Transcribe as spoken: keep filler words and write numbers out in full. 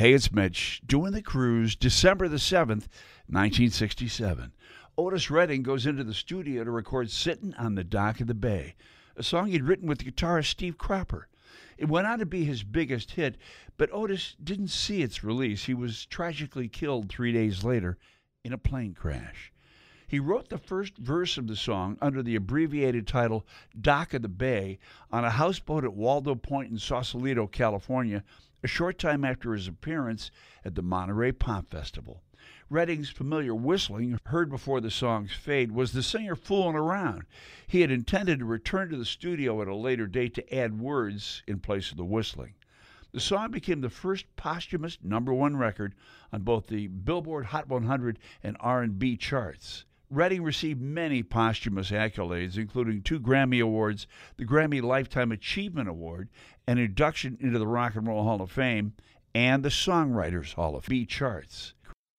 Hey, it's Mitch, doing the cruise, December the seventh, nineteen sixty-seven. Otis Redding goes into the studio to record Sittin' on the Dock of the Bay, a song he'd written with guitarist Steve Cropper. It went on to be his biggest hit, but Otis didn't see its release. He was tragically killed three days later in a plane crash. He wrote the first verse of the song under the abbreviated title Dock of the Bay on a houseboat at Waldo Point in Sausalito, California, a short time after his appearance at the Monterey Pop Festival. Redding's familiar whistling, heard before the song's fade, was the singer fooling around. He had intended to return to the studio at a later date to add words in place of the whistling. The song became the first posthumous number one record on both the Billboard Hot one hundred and R and B charts. Redding received many posthumous accolades, including two Grammy Awards, the Grammy Lifetime Achievement Award, an induction into the Rock and Roll Hall of Fame, and the Songwriters Hall of Fame charts.